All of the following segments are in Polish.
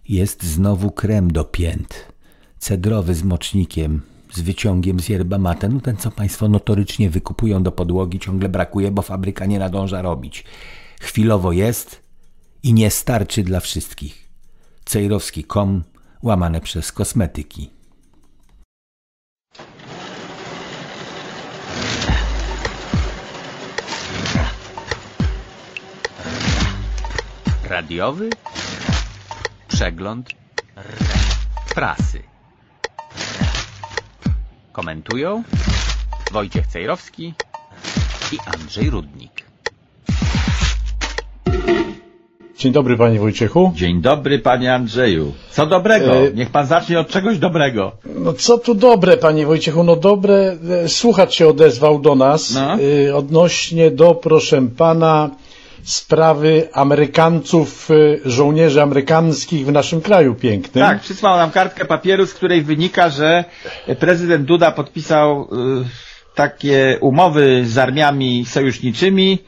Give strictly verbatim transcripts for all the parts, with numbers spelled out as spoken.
Jest znowu krem do pięt, cedrowy z mocznikiem, z wyciągiem z yerba mate, no ten co państwo notorycznie wykupują do podłogi, ciągle brakuje, bo fabryka nie nadąża robić. Chwilowo jest i nie starczy dla wszystkich. cejrowski kropka com łamane przez kosmetyki. Radiowy przegląd prasy. Komentują Wojciech Cejrowski i Andrzej Rudnik. Dzień dobry, panie Wojciechu. Dzień dobry, panie Andrzeju. Co dobrego? E... Niech pan zacznie od czegoś dobrego. No co tu dobre, panie Wojciechu? No dobre, słuchacz się odezwał do nas no. y, odnośnie do, proszę pana, sprawy Amerykańców, żołnierzy amerykańskich w naszym kraju pięknym. Tak, przysłał nam kartkę papieru, z której wynika, że prezydent Duda podpisał y, takie umowy z armiami sojuszniczymi,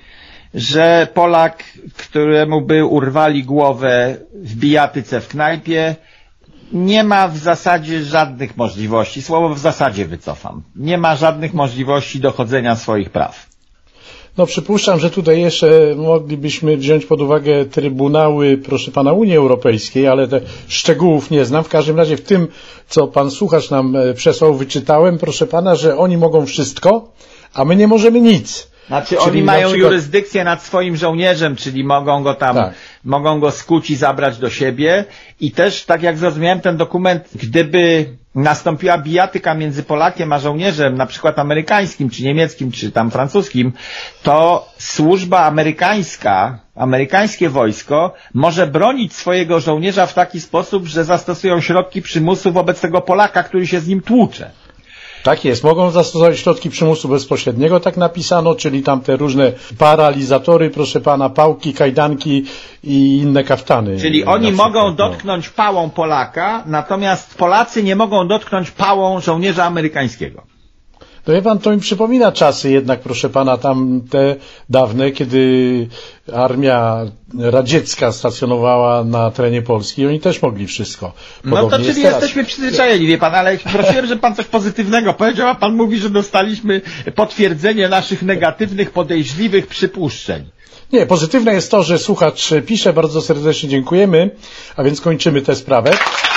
że Polak, któremu by urwali głowę w bijatyce w knajpie, nie ma w zasadzie żadnych możliwości, słowo w zasadzie wycofam, nie ma żadnych możliwości dochodzenia swoich praw. No przypuszczam, że tutaj jeszcze moglibyśmy wziąć pod uwagę trybunały, proszę pana, Unii Europejskiej, ale te szczegółów nie znam. W każdym razie w tym, co pan słuchacz nam przesłał, wyczytałem, proszę pana, że oni mogą wszystko, a my nie możemy nic. Znaczy czyli oni mają przykład... jurysdykcję nad swoim żołnierzem, czyli mogą go tam, tak. mogą go skuć i zabrać do siebie. I też, tak jak zrozumiałem ten dokument, gdyby nastąpiła bijatyka między Polakiem a żołnierzem, na przykład amerykańskim, czy niemieckim, czy tam francuskim, to służba amerykańska, amerykańskie wojsko może bronić swojego żołnierza w taki sposób, że zastosują środki przymusu wobec tego Polaka, który się z nim tłucze. Tak jest, mogą zastosować środki przymusu bezpośredniego, tak napisano, czyli tam te różne paralizatory, proszę pana, pałki, kajdanki i inne kaftany. Czyli oni przykład, mogą dotknąć no. pałą Polaka, natomiast Polacy nie mogą dotknąć pałą żołnierza amerykańskiego. To wie pan, to mi przypomina czasy jednak, proszę pana, tam te dawne, kiedy armia radziecka stacjonowała na terenie Polski, oni też mogli wszystko. Podobnie no to czyli jesteśmy przyzwyczajeni, wie pan, ale prosiłem, żeby pan coś pozytywnego powiedział, a pan mówi, że dostaliśmy potwierdzenie naszych negatywnych, podejrzliwych przypuszczeń. Nie, pozytywne jest to, że słuchacz pisze, bardzo serdecznie dziękujemy, a więc kończymy tę sprawę.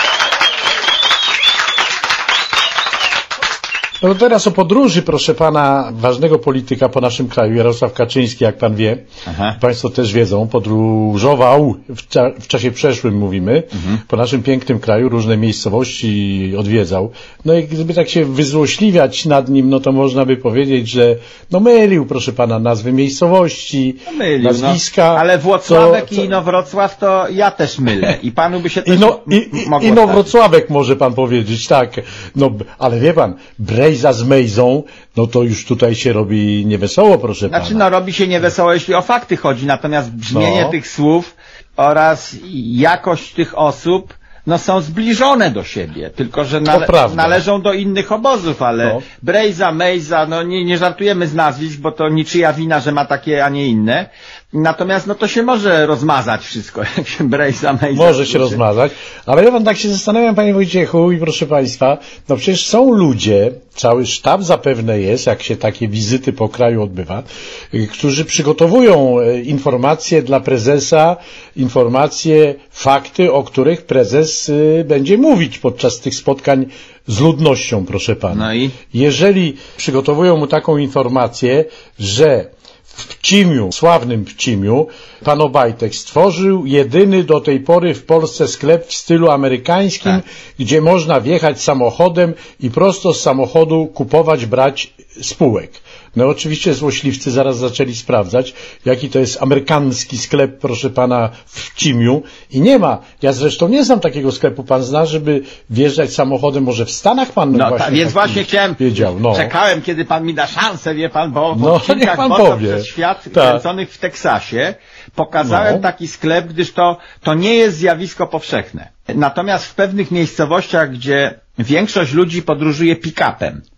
No teraz o podróży, proszę pana, ważnego polityka po naszym kraju, Jarosław Kaczyński, jak pan wie, Aha. państwo też wiedzą, podróżował, w, cza w czasie przeszłym mówimy, mhm. po naszym pięknym kraju, różne miejscowości odwiedzał. No i gdyby tak się wyzłośliwiać nad nim, no to można by powiedzieć, że no mylił, proszę pana, nazwy miejscowości, no mylił, nazwiska. No. Ale Włocławek to, to... i Inowrocław to ja też mylę i panu by się też Ino, i, i, Inowrocławek może pan powiedzieć, tak, no ale wie pan, Bre Mejza z Mejzą, no to już tutaj się robi niewesoło, proszę pana. Znaczy, no robi się niewesoło, jeśli o fakty chodzi, natomiast brzmienie no. tych słów oraz jakość tych osób, no są zbliżone do siebie, tylko że nale należą do innych obozów, ale no. Brejza, Mejza, no nie, nie żartujemy z nazwisk, bo to niczyja wina, że ma takie, a nie inne. Natomiast no to się może rozmazać wszystko, jak się Brejza, Mejza. Może się rozmazać, ale ja wam tak się zastanawiam, panie Wojciechu i proszę państwa, no przecież są ludzie, cały sztab zapewne jest, jak się takie wizyty po kraju odbywa, którzy przygotowują informacje dla prezesa, informacje, fakty, o których prezes będzie mówić podczas tych spotkań z ludnością, proszę pana. No i? Jeżeli przygotowują mu taką informację, że w Pcimiu, sławnym Pcimiu, pan Obajtek stworzył jedyny do tej pory w Polsce sklep w stylu amerykańskim, tak. gdzie można wjechać samochodem i prosto z samochodu kupować, brać spółek. No oczywiście złośliwcy zaraz zaczęli sprawdzać, jaki to jest amerykański sklep, proszę pana, w Pcimiu i nie ma. Ja zresztą nie znam takiego sklepu, pan zna, żeby wjeżdżać samochodem, może w Stanach pan no, właśnie ta, więc właśnie chciałem, wiedział. No. czekałem, kiedy pan mi da szansę, wie pan, bo w no, odcinkach Moto przez świat Ta. kręconych w Teksasie pokazałem no. taki sklep, gdyż to, to nie jest zjawisko powszechne. Natomiast w pewnych miejscowościach, gdzie większość ludzi podróżuje pick-upem,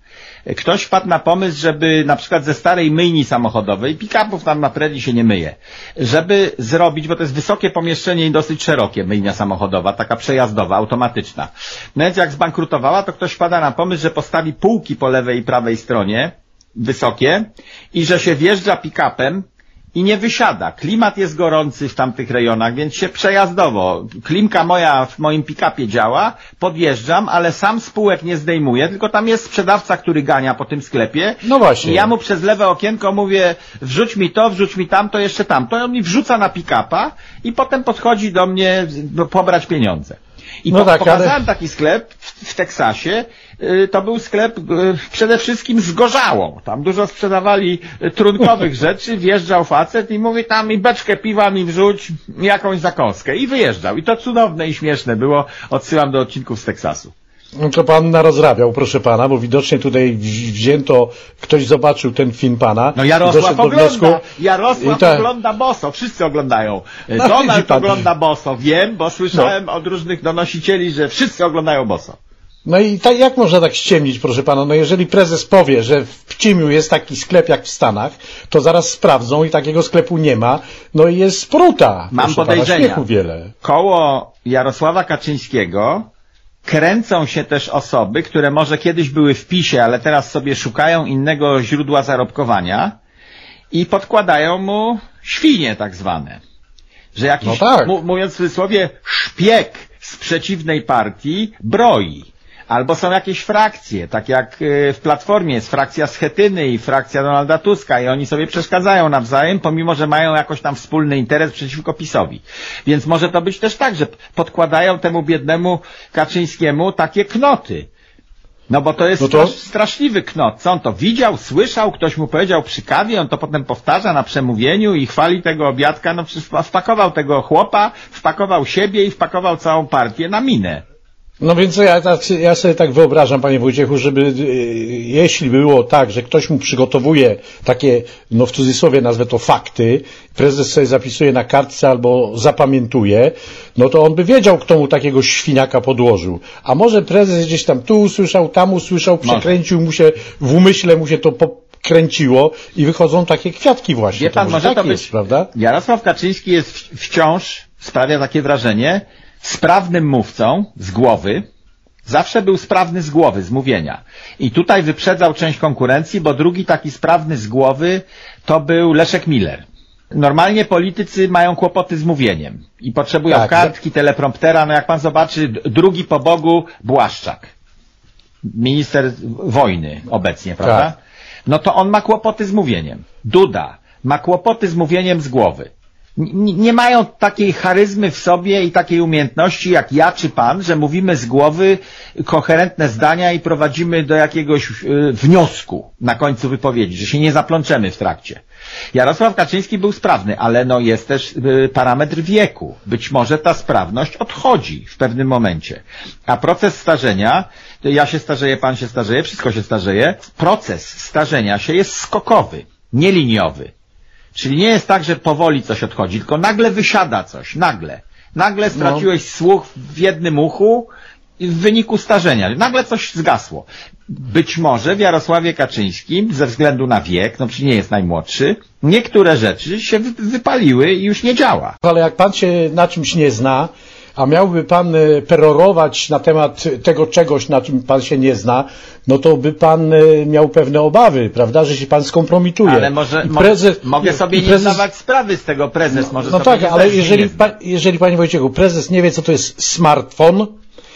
ktoś wpadł na pomysł, żeby na przykład ze starej myjni samochodowej, pick-upów tam na predi się nie myje, żeby zrobić, bo to jest wysokie pomieszczenie i dosyć szerokie myjnia samochodowa, taka przejazdowa, automatyczna. No więc jak zbankrutowała, to ktoś wpada na pomysł, że postawi półki po lewej i prawej stronie, wysokie, i że się wjeżdża pick-upem i nie wysiada. Klimat jest gorący w tamtych rejonach, więc się przejazdowo. Klimka moja w moim pick-upie działa, podjeżdżam, ale sam spółek nie zdejmuję, tylko tam jest sprzedawca, który gania po tym sklepie. No właśnie. I ja mu przez lewe okienko mówię, wrzuć mi to, wrzuć mi tamto, jeszcze tamto. I on mi wrzuca na pick-upa i potem podchodzi do mnie pobrać pieniądze. I no po, tak, pokazałem ale... taki sklep w, w Teksasie. Y, to był sklep y, przede wszystkim z gorzałą. Tam dużo sprzedawali y, trunkowych rzeczy. Wjeżdżał facet i mówi tam i beczkę piwa mi wrzuć, jakąś zakąskę. I wyjeżdżał. I to cudowne i śmieszne było. Odsyłam do odcinków z Teksasu. No to pan narozrabiał, proszę pana, bo widocznie tutaj wzięto, ktoś zobaczył ten film pana. No Jarosław ogląda, wniosku, Jarosław ta... ogląda boso, wszyscy oglądają. No, Donald pan... ogląda boso, wiem, bo słyszałem no. od różnych donosicieli, że wszyscy oglądają boso. No i ta, jak można tak ściemnić, proszę pana? No jeżeli prezes powie, że w Pcimiu jest taki sklep jak w Stanach, to zaraz sprawdzą i takiego sklepu nie ma. No i jest spruta. Mam podejrzenia. Pana, wiele. Koło Jarosława Kaczyńskiego kręcą się też osoby, które może kiedyś były w PiSie, ale teraz sobie szukają innego źródła zarobkowania i podkładają mu świnie tak zwane. Że jakiś, no tak. mówiąc w cudzysłowie, szpieg z przeciwnej partii broi. Albo są jakieś frakcje, tak jak w Platformie jest frakcja Schetyny i frakcja Donalda Tuska i oni sobie przeszkadzają nawzajem, pomimo że mają jakoś tam wspólny interes przeciwko PiS-owi. Więc może to być też tak, że podkładają temu biednemu Kaczyńskiemu takie knoty. No bo to jest no to... straszliwy knot. Co on to widział, słyszał, ktoś mu powiedział przy kawie, on to potem powtarza na przemówieniu i chwali tego obiadka, no przecież wpakował tego chłopa, wpakował siebie i wpakował całą partię na minę. No więc ja, ja sobie tak wyobrażam, panie Wojciechu, żeby jeśli było tak, że ktoś mu przygotowuje takie, no w cudzysłowie nazwę to fakty, prezes sobie zapisuje na kartce albo zapamiętuje, no to on by wiedział, kto mu takiego świniaka podłożył. A może prezes gdzieś tam tu usłyszał, tam usłyszał, przekręcił mu się, w umyśle mu się to pokręciło i wychodzą takie kwiatki właśnie. Wie pan, to może tak to być, jest, prawda? Jarosław Kaczyński jest wciąż, sprawia takie wrażenie, sprawnym mówcą z głowy, zawsze był sprawny z głowy, z mówienia. I tutaj wyprzedzał część konkurencji, bo drugi taki sprawny z głowy to był Leszek Miller. Normalnie politycy mają kłopoty z mówieniem i potrzebują tak, kartki, że... telepromptera. No jak pan zobaczy, drugi po Bogu Błaszczak, minister wojny obecnie, prawda? Tak. No to on ma kłopoty z mówieniem. Duda ma kłopoty z mówieniem z głowy. Nie mają takiej charyzmy w sobie i takiej umiejętności jak ja czy pan, że mówimy z głowy koherentne zdania i prowadzimy do jakiegoś wniosku na końcu wypowiedzi, że się nie zaplączemy w trakcie. Jarosław Kaczyński był sprawny, ale no jest też parametr wieku. Być może ta sprawność odchodzi w pewnym momencie. A proces starzenia, ja się starzeję, pan się starzeje, wszystko się starzeje, proces starzenia się jest skokowy, nieliniowy. Czyli nie jest tak, że powoli coś odchodzi, tylko nagle wysiada coś, nagle. Nagle straciłeś no. słuch w jednym uchu w wyniku starzenia. Nagle coś zgasło. Być może w Jarosławie Kaczyńskim, ze względu na wiek, no przecież nie jest najmłodszy, niektóre rzeczy się wypaliły i już nie działa. Ale jak pan się na czymś nie zna, a miałby pan perorować na temat tego czegoś, na czym pan się nie zna, no to by pan miał pewne obawy, prawda, że się pan skompromituje. Ale może, prezes, mogę sobie prezes, nie zdawać sprawy z tego, prezes może no, no sobie tak, ale jeżeli, pa, jeżeli panie Wojciechu, prezes nie wie, co to jest smartfon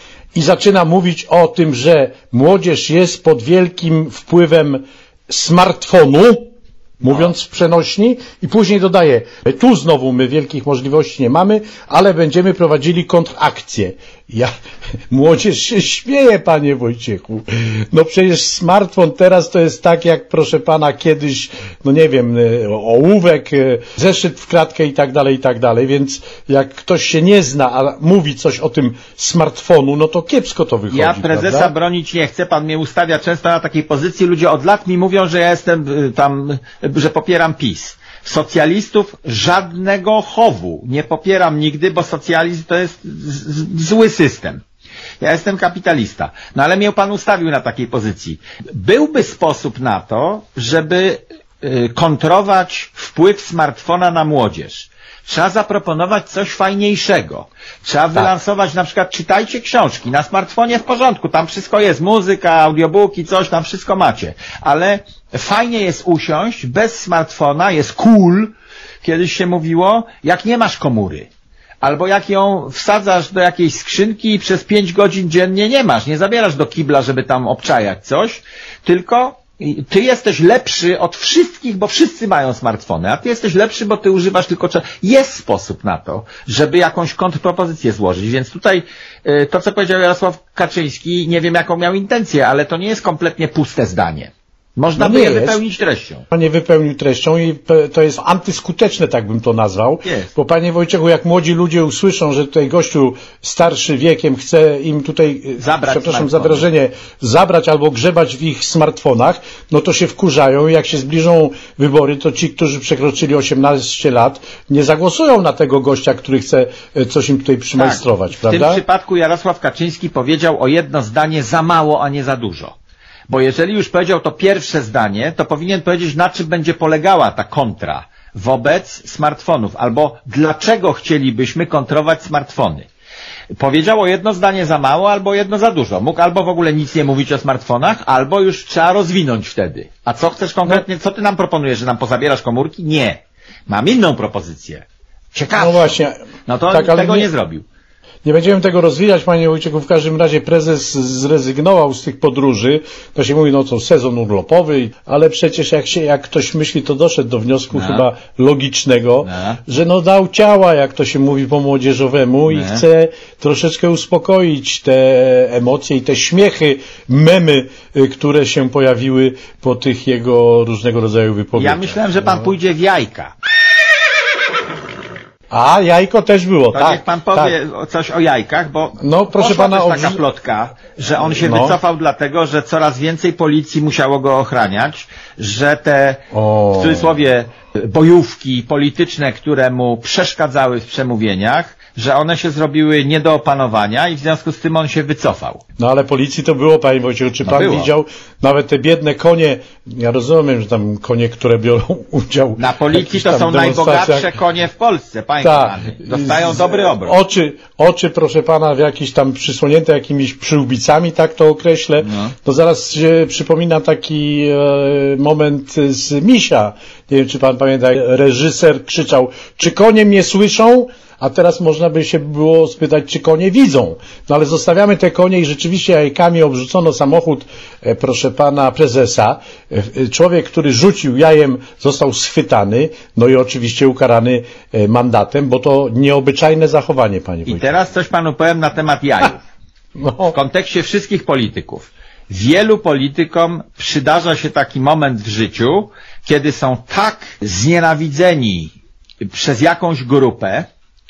i zaczyna mówić o tym, że młodzież jest pod wielkim wpływem smartfonu, mówiąc w przenośni, i później dodaje, tu znowu my wielkich możliwości nie mamy, ale będziemy prowadzili kontrakcję. Ja, młodzież się śmieje, panie Wojciechu. No przecież smartfon teraz to jest tak jak, proszę pana, kiedyś, no nie wiem, ołówek, zeszyt w kratkę i tak dalej, i tak dalej, więc jak ktoś się nie zna, a mówi coś o tym smartfonu, no to kiepsko to wychodzi. Ja prezesa prawda? bronić nie chcę, pan mnie ustawia często na takiej pozycji, ludzie od lat mi mówią, że ja jestem tam, że popieram PiS. Socjalistów żadnego chowu nie popieram nigdy, bo socjalizm to jest z, z, zły system. Ja jestem kapitalista. No ale mnie pan ustawił na takiej pozycji. Byłby sposób na to, żeby y, kontrować wpływ smartfona na młodzież. Trzeba zaproponować coś fajniejszego. Trzeba tak. wylansować na przykład, czytajcie książki na smartfonie w porządku, tam wszystko jest, muzyka, audiobooki, coś, tam wszystko macie. Ale fajnie jest usiąść bez smartfona, jest cool, kiedyś się mówiło, jak nie masz komóry. Albo jak ją wsadzasz do jakiejś skrzynki i przez pięć godzin dziennie nie masz, nie zabierasz do kibla, żeby tam obczajać coś, tylko ty jesteś lepszy od wszystkich, bo wszyscy mają smartfony, a ty jesteś lepszy, bo ty używasz tylko... Jest sposób na to, żeby jakąś kontrpropozycję złożyć, więc tutaj to, co powiedział Jarosław Kaczyński, nie wiem, jaką miał intencję, ale to nie jest kompletnie puste zdanie. Można no by je jest. wypełnić treścią. Nie wypełnił treścią i to jest antyskuteczne, tak bym to nazwał. Jest. Bo panie Wojciechu, jak młodzi ludzie usłyszą, że tutaj gościu starszy wiekiem chce im tutaj, zabrać przepraszam za wrażenie, zabrać albo grzebać w ich smartfonach, no to się wkurzają i jak się zbliżą wybory, to ci, którzy przekroczyli osiemnaście lat, nie zagłosują na tego gościa, który chce coś im tutaj przymajstrować, tak. prawda? W tym przypadku Jarosław Kaczyński powiedział o jedno zdanie za mało, a nie za dużo. Bo jeżeli już powiedział to pierwsze zdanie, to powinien powiedzieć, na czym będzie polegała ta kontra wobec smartfonów, albo dlaczego chcielibyśmy kontrować smartfony. Powiedział o jedno zdanie za mało, albo jedno za dużo. Mógł albo w ogóle nic nie mówić o smartfonach, albo już trzeba rozwinąć wtedy. A co chcesz konkretnie, co ty nam proponujesz, że nam pozabierasz komórki? Nie. Mam inną propozycję. Ciekawszą. No właśnie. No to tak, tego nie... nie zrobił. Nie będziemy tego rozwijać, panie Wojciechu, w każdym razie prezes zrezygnował z tych podróży, to się mówi, no to sezon urlopowy, ale przecież jak się, jak ktoś myśli, to doszedł do wniosku no. chyba logicznego, no. że no dał ciała, jak to się mówi po młodzieżowemu no. i chce troszeczkę uspokoić te emocje i te śmiechy, memy, które się pojawiły po tych jego różnego rodzaju wypowiedziach. Ja myślałem, że pan no. pójdzie w jajka. A, jajko też było, to tak. niech pan powie tak. coś o jajkach, bo no, proszę pana, też taka plotka, że on się no. wycofał dlatego, że coraz więcej policji musiało go ochraniać, że te, o. w cudzysłowie, bojówki polityczne, które mu przeszkadzały w przemówieniach, że one się zrobiły nie do opanowania i w związku z tym on się wycofał. No ale policji to było, panie Wojciechu, czy no pan było. widział nawet te biedne konie, ja rozumiem, że tam konie, które biorą udział... Na policji to są najbogatsze konie w Polsce, panie Ta, dostają z, dobry obrót. Oczy, oczy, proszę pana, w jakieś tam przysłonięte jakimiś przyłbicami, tak to określę. No. To zaraz się przypomina taki e, moment z Misia. Nie wiem, czy pan pamięta, reżyser krzyczał, czy konie mnie słyszą? A teraz można by się było spytać, czy konie widzą. No ale zostawiamy te konie i rzeczywiście jajkami obrzucono samochód, e, proszę pana prezesa. E, człowiek, który rzucił jajem, został schwytany, no i oczywiście ukarany e, mandatem, bo to nieobyczajne zachowanie, panie Wojciech. I teraz coś panu powiem na temat jajów. No. W kontekście wszystkich polityków. Wielu politykom przydarza się taki moment w życiu, kiedy są tak znienawidzeni przez jakąś grupę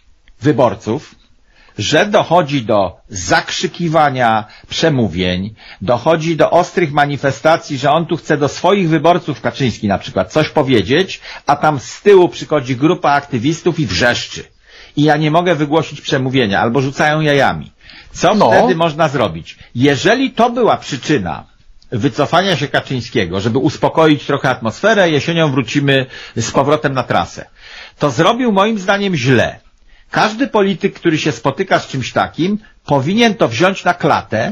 wyborców, że dochodzi do zakrzykiwania przemówień, dochodzi do ostrych manifestacji, że on tu chce do swoich wyborców, Kaczyński na przykład, coś powiedzieć, a tam z tyłu przychodzi grupa aktywistów i wrzeszczy. I ja nie mogę wygłosić przemówienia, albo rzucają jajami. Co no. wtedy można zrobić? Jeżeli to była przyczyna wycofania się Kaczyńskiego, żeby uspokoić trochę atmosferę, jesienią wrócimy z powrotem na trasę, to zrobił moim zdaniem źle. Każdy polityk, który się spotyka z czymś takim, powinien to wziąć na klatę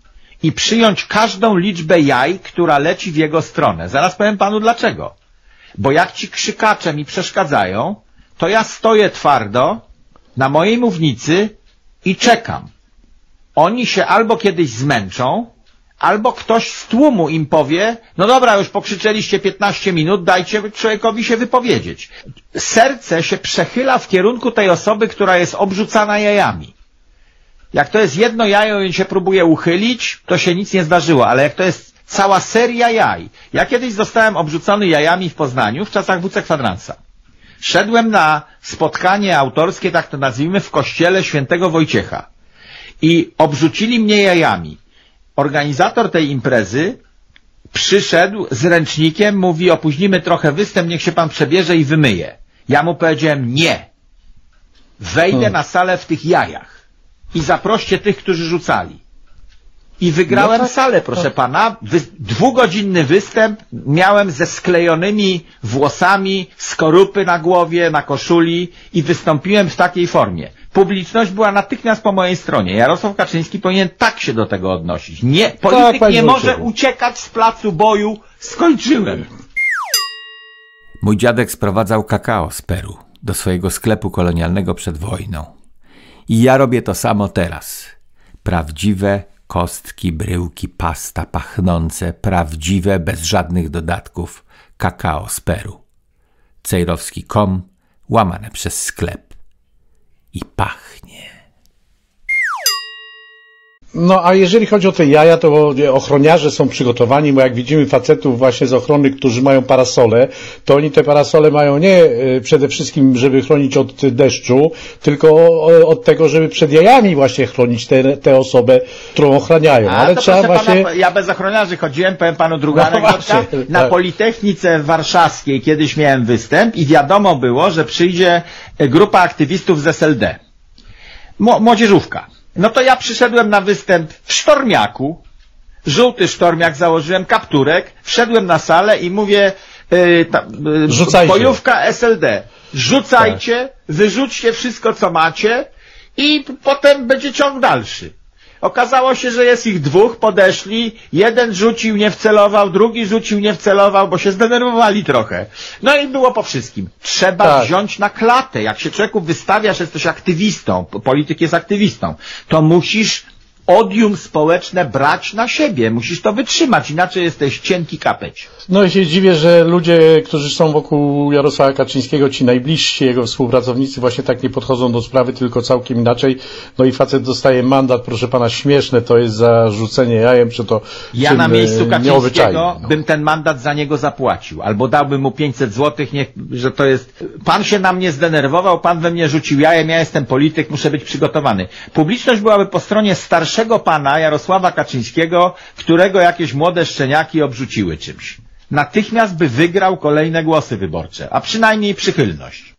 i przyjąć każdą liczbę jaj, która leci w jego stronę. Zaraz powiem panu dlaczego. Bo jak ci krzykacze mi przeszkadzają, to ja stoję twardo na mojej mównicy i czekam. Oni się albo kiedyś zmęczą, albo ktoś z tłumu im powie, no dobra, już pokrzyczeliście piętnaście minut, dajcie człowiekowi się wypowiedzieć. Serce się przechyla w kierunku tej osoby, która jest obrzucana jajami. Jak to jest jedno jajo i się próbuje uchylić, to się nic nie zdarzyło, ale jak to jest cała seria jaj. Ja kiedyś zostałem obrzucony jajami w Poznaniu w czasach W C Kwadransa. Szedłem na spotkanie autorskie, tak to nazwijmy, w kościele świętego Wojciecha i obrzucili mnie jajami. Organizator tej imprezy przyszedł z ręcznikiem, mówi, opóźnimy trochę występ, niech się pan przebierze i wymyje. Ja mu powiedziałem, nie. Wejdę hmm. na salę w tych jajach. i zaproście tych, którzy rzucali. I wygrałem no tak, salę, proszę to... pana. Wy... Dwugodzinny występ miałem ze sklejonymi włosami, skorupy na głowie, na koszuli i wystąpiłem w takiej formie. Publiczność była natychmiast po mojej stronie. Jarosław Kaczyński powinien tak się do tego odnosić. Nie, polityk tak, nie może uciekać z placu boju. Skończyłem. Mój dziadek sprowadzał kakao z Peru do swojego sklepu kolonialnego przed wojną. I ja robię to samo teraz. Prawdziwe kostki, bryłki, pasta pachnące, prawdziwe, bez żadnych dodatków, kakao z Peru. Cejrowski kropka com, łamane przez sklep. I pachnie. No a jeżeli chodzi o te jaja, to ochroniarze są przygotowani, bo jak widzimy facetów właśnie z ochrony, którzy mają parasole, to oni te parasole mają nie przede wszystkim, żeby chronić od deszczu, tylko od tego, żeby przed jajami właśnie chronić tę te osobę, którą ochraniają. A, ale to trzeba właśnie... Pana, ja bez ochroniarzy chodziłem, powiem panu drugą no anegdotkę. Na tak. Politechnice Warszawskiej kiedyś miałem występ i wiadomo było, że przyjdzie grupa aktywistów z S L D. Młodzieżówka. No to ja przyszedłem na występ w sztormiaku, żółty sztormiak, założyłem kapturek, wszedłem na salę i mówię, yy, ta, yy, bojówka S L D, rzucajcie, tak. Wyrzućcie wszystko, co macie i potem będzie ciąg dalszy. Okazało się, że jest ich dwóch, podeszli, jeden rzucił, nie wcelował, drugi rzucił, nie wcelował, bo się zdenerwowali trochę. No i było po wszystkim. Trzeba tak. wziąć na klatę. Jak się człowieku wystawiasz, jesteś aktywistą, polityk jest aktywistą, to musisz odium społeczne brać na siebie. Musisz to wytrzymać, inaczej jesteś cienki kapeć. No i się dziwię, że ludzie, którzy są wokół Jarosława Kaczyńskiego, ci najbliżsi jego współpracownicy właśnie tak nie podchodzą do sprawy, tylko całkiem inaczej. No i facet dostaje mandat, proszę pana, śmieszne to jest za rzucenie jajem, czy to ja na miejscu Kaczyńskiego no. bym ten mandat za niego zapłacił, albo dałbym mu pięćset złotych, niech, że to jest... Pan się na mnie zdenerwował, pan we mnie rzucił jajem, ja jestem polityk, muszę być przygotowany. Publiczność byłaby po stronie starszego pana Jarosława Kaczyńskiego, którego jakieś młode szczeniaki obrzuciły czymś. Natychmiast by wygrał kolejne głosy wyborcze, a przynajmniej przychylność.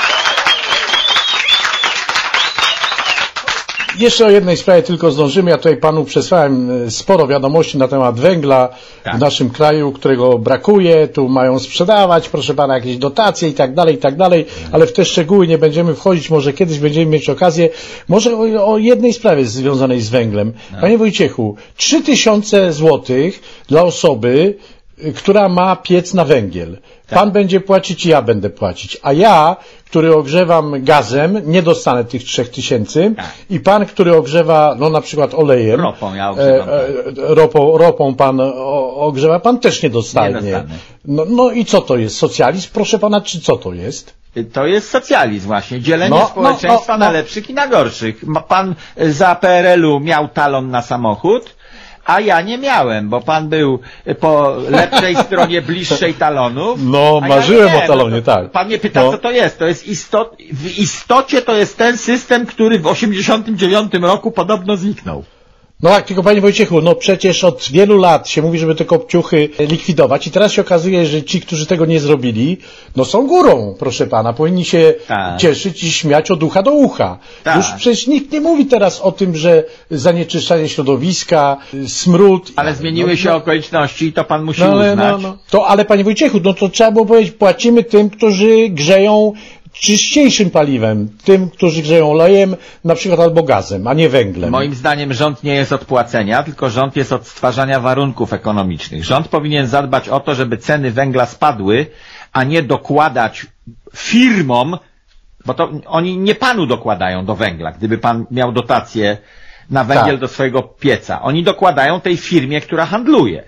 Jeszcze o jednej sprawie tylko zdążymy. Ja tutaj panu przesłałem sporo wiadomości na temat węgla tak. w naszym kraju, którego brakuje. Tu mają sprzedawać, proszę pana, jakieś dotacje i tak dalej, i tak dalej, ale w te szczegóły nie będziemy wchodzić. Może kiedyś będziemy mieć okazję. Może o, o jednej sprawie związanej z węglem. No. Panie Wojciechu, trzy tysiące złotych dla osoby, która ma piec na węgiel. Tak. Pan będzie płacić i ja będę płacić. A ja, który ogrzewam gazem, nie dostanę tych trzech tysięcy. Tak. I pan, który ogrzewa, no na przykład olejem. Ropą ja ogrzewam. E, e, ropą, ropą pan o, ogrzewa, pan też nie dostanie. Nie no, no i co to jest? Socjalizm? Proszę pana, czy co to jest? To jest socjalizm właśnie. Dzielenie no, społeczeństwa no, no, no. na lepszych i na gorszych. Pan za P R L u miał talon na samochód, a ja nie miałem, bo pan był po lepszej stronie, bliższej talonów. No, marzyłem ja o talonie, no tak. Pan mnie pyta, no. co to jest. To jest istot... W istocie to jest ten system, który w osiemdziesiątym dziewiątym roku podobno zniknął. No tak, tylko panie Wojciechu, no przecież od wielu lat się mówi, żeby te kopciuchy likwidować i teraz się okazuje, że ci, którzy tego nie zrobili, no są górą, proszę pana, powinni się tak. cieszyć i śmiać od ucha do ucha. Tak. Już przecież nikt nie mówi teraz o tym, że zanieczyszczanie środowiska, smród... Ale zmieniły no, się no, okoliczności i to pan musi no, ale, uznać. No, no. To, ale panie Wojciechu, no to trzeba było powiedzieć, płacimy tym, którzy grzeją czyściejszym paliwem, tym, którzy grzeją olejem, na przykład albo gazem, a nie węglem. Moim zdaniem rząd nie jest od płacenia, tylko rząd jest od stwarzania warunków ekonomicznych. Rząd powinien zadbać o to, żeby ceny węgla spadły, a nie dokładać firmom, bo to oni nie panu dokładają do węgla, gdyby pan miał dotację na węgiel tak. do swojego pieca. Oni dokładają tej firmie, która handluje.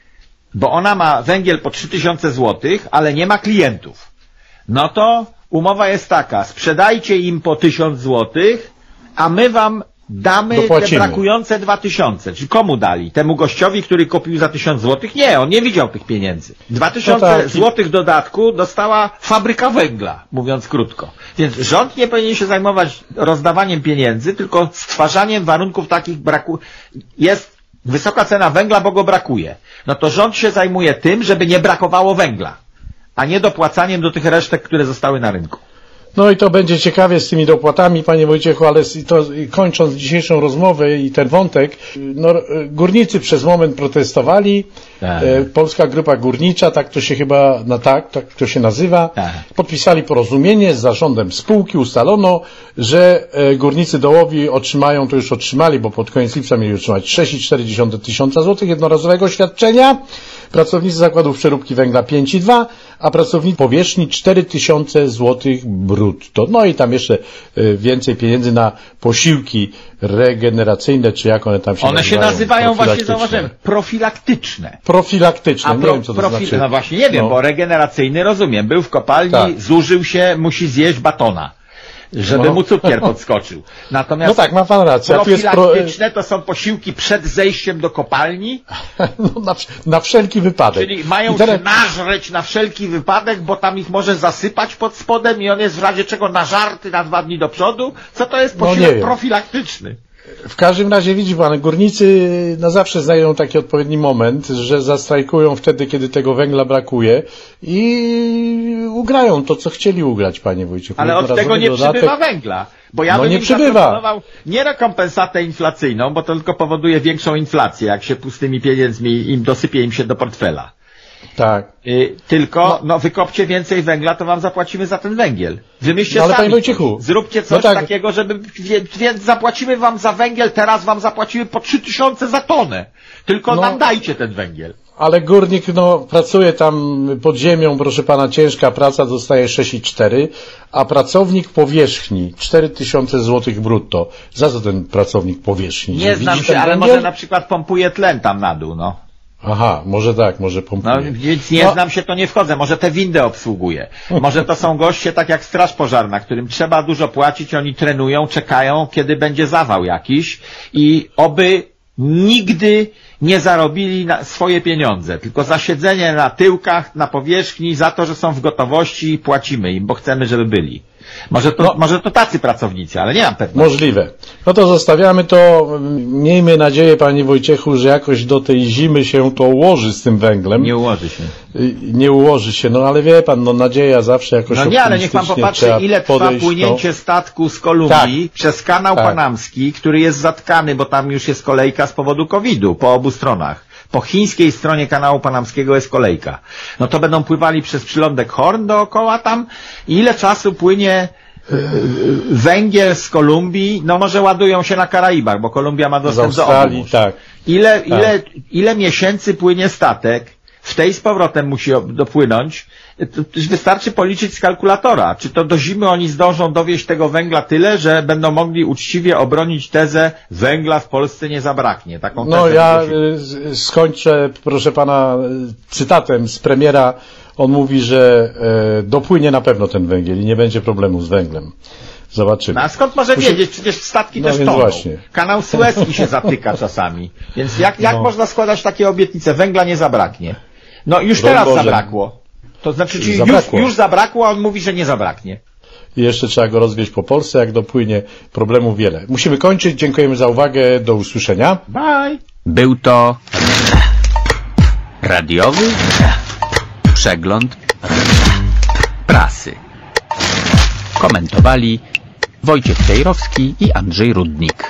Bo ona ma węgiel po trzy tysiące złotych, ale nie ma klientów. No to umowa jest taka, sprzedajcie im po tysiąc złotych, a my wam damy Dopłacimy. te brakujące dwa tysiące. Czyli komu dali? Temu gościowi, który kupił za tysiąc złotych? Nie, on nie widział tych pieniędzy. Dwa tysiące no tak. złotych dodatku dostała fabryka węgla, mówiąc krótko. Więc rząd nie powinien się zajmować rozdawaniem pieniędzy, tylko stwarzaniem warunków takich braku. Jest wysoka cena węgla, bo go brakuje. No to rząd się zajmuje tym, żeby nie brakowało węgla, a nie dopłacaniem do tych resztek, które zostały na rynku. No i to będzie ciekawie z tymi dopłatami, panie Wojciechu, ale to, kończąc dzisiejszą rozmowę i ten wątek, no, górnicy przez moment protestowali, tak. e, Polska Grupa Górnicza, tak to się chyba, no tak, tak to się nazywa, tak. Podpisali porozumienie z zarządem spółki, ustalono, że e, górnicy dołowi otrzymają, to już otrzymali, bo pod koniec lipca mieli otrzymać sześć i cztery dziesiąte tysiąca złotych jednorazowego świadczenia, pracownicy zakładów przeróbki węgla pięć i dwa, a pracownicy powierzchni cztery tysiące złotych brutto. No i tam jeszcze więcej pieniędzy na posiłki regeneracyjne, czy jak one tam się one nazywają. One się nazywają, właśnie zauważyłem, profilaktyczne. Profilaktyczne, a nie pro, wiem co to profil, znaczy. No właśnie nie wiem, no. Bo regeneracyjny rozumiem, był w kopalni, tak. Zużył się, musi zjeść batona, żeby no. mu cukier podskoczył. Natomiast no tak, ma pan rację. Profilaktyczne to są posiłki przed zejściem do kopalni. No, na, na wszelki wypadek. Czyli mają teraz... się nażreć na wszelki wypadek, bo tam ich może zasypać pod spodem i on jest w razie czego nażarty na dwa dni do przodu. Co to jest posiłek no profilaktyczny? W każdym razie widzi pan, górnicy na zawsze znajdą taki odpowiedni moment, że zastrajkują wtedy, kiedy tego węgla brakuje i ugrają to, co chcieli ugrać, panie Wojciechu. Ale od tego nie dodatek... przybywa węgla. Bo ja no bym nie im przybywa. zaproponował nie rekompensatę inflacyjną, bo to tylko powoduje większą inflację, jak się pustymi pieniędzmi im dosypie im się do portfela. Tak. Y, tylko, no. no wykopcie więcej węgla, to wam zapłacimy za ten węgiel. Wymyślcie no, ale sami. Panie Wojciechu, zróbcie coś no tak. takiego, żeby, więc zapłacimy wam za węgiel, teraz wam zapłacimy po trzy tysiące za tonę. Tylko no. nam dajcie ten węgiel. Ale górnik, no, pracuje tam pod ziemią, proszę pana, ciężka praca, dostaje sześć i cztery, a pracownik powierzchni cztery tysiące złotych brutto. Za co ten pracownik powierzchni? Nie znam się, ale węgiel? Może na przykład pompuje tlen tam na dół, no. Aha, może tak, może pompuje. No, więc nie no. znam się, to nie wchodzę. Może te windy obsługuje. Może to są goście tak jak straż pożarna, którym trzeba dużo płacić, oni trenują, czekają, kiedy będzie zawał jakiś i oby nigdy nie zarobili na swoje pieniądze, tylko za siedzenie na tyłkach, na powierzchni, za to, że są w gotowości i płacimy im, bo chcemy, żeby byli. Może to, no, może to tacy pracownicy, ale nie mam pewności. Możliwe. No to zostawiamy to. Miejmy nadzieję, panie Wojciechu, że jakoś do tej zimy się to ułoży z tym węglem. Nie ułoży się. Nie ułoży się, no ale wie pan, no nadzieja zawsze jakoś No nie, ale niech pan popatrzy, ile trwa podejść, płynięcie to... statku z Kolumbii tak. przez kanał tak. panamski, który jest zatkany, bo tam już jest kolejka z powodu kowida po obu stronach. Po chińskiej stronie kanału panamskiego jest kolejka. No to będą pływali przez przylądek Horn dookoła tam. I ile czasu płynie yy, węgiel z Kolumbii? No może ładują się na Karaibach, bo Kolumbia ma dostęp do obu. Tak. Ile, tak. ile, ile miesięcy płynie statek? W tej z powrotem musi dopłynąć. To wystarczy policzyć z kalkulatora. Czy to do zimy oni zdążą dowieść tego węgla tyle, że będą mogli uczciwie obronić tezę węgla w Polsce nie zabraknie. Taką no ja y, skończę, proszę pana, cytatem z premiera. On mówi, że y, dopłynie na pewno ten węgiel i nie będzie problemu z węglem. Zobaczymy. No, a skąd może Proszę... wiedzieć? Przecież statki no też toną. Właśnie. Kanał Suezki się zatyka czasami. Więc jak, jak no. można składać takie obietnice? Węgla nie zabraknie. No już teraz Boże. zabrakło. To znaczy, czyli zabrakło. Już, już zabrakło, a on mówi, że nie zabraknie. I jeszcze trzeba go rozwieźć po Polsce, jak dopłynie. Problemów wiele. Musimy kończyć. Dziękujemy za uwagę. Do usłyszenia. Bye. Był to radiowy przegląd prasy. Komentowali Wojciech Tejrowski i Andrzej Rudnik.